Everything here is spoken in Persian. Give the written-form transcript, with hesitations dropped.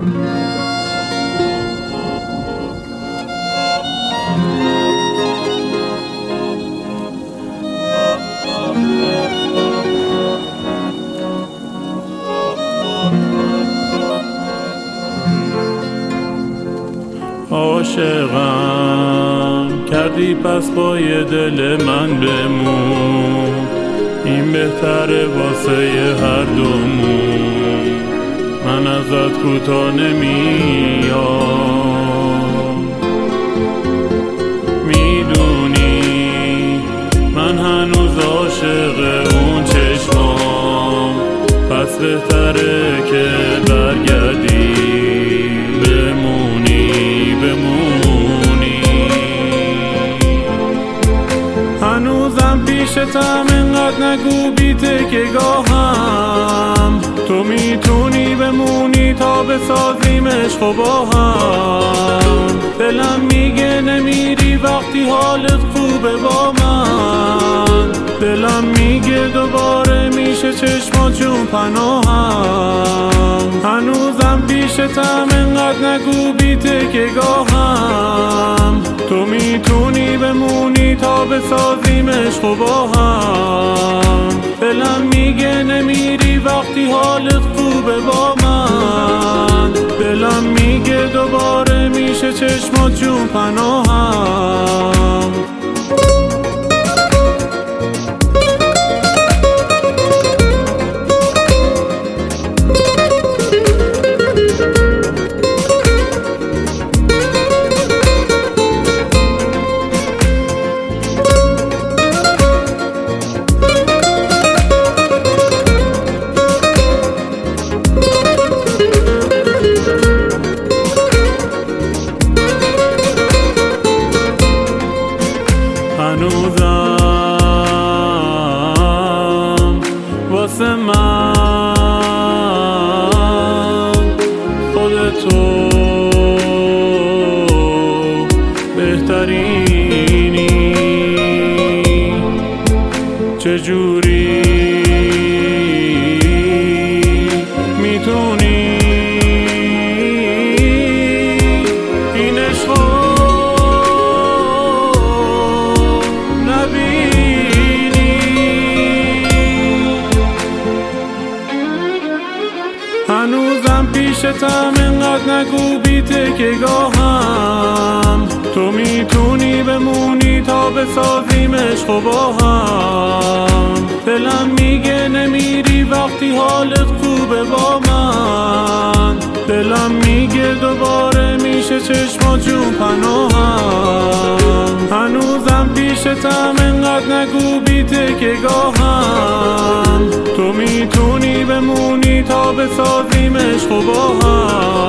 عاشقم کردی پس با یه دل من بمون، این بهتره واسه هر دومون. من ازت کوتاه نمیام، میدونی من هنوز عاشق اون چشمام، پس بهتره که برگردی بمونی. هنوزم پیشتم، انقدر نگو بیته که گاهم، تو میتونی بمونی تا بسازیم عشق و با هم. دلم میگه نمیری وقتی حالت خوبه با من، دلم میگه دوباره میشه چشمات جون پناهم. هنوزم پیشتم، انقدر نگو بیته که گاهم، تو میتونی بمونی تا بسازیم عشق و با هم. دلم میگه نمیری وقتی حالت خوبه با من، دلم میگه دوباره میشه چشمات جون پناهم. هنوزم واسه من خودتو بهترینی، چجوری میتونی این عشقو هنوزم پیشتم، انقدر نگو بیته که گاهم، تو میتونی بمونی تا بسازیم عشق و با هم. دلم میگه نمیری وقتی حالت خوبه با من، دلم میگه دوباره میشه چشمات جون پناهم. هنوزم پیشتم، انقدر نگو بیته که گاهم، تو میتونی بمونی تا بسازیم عشق و با هم.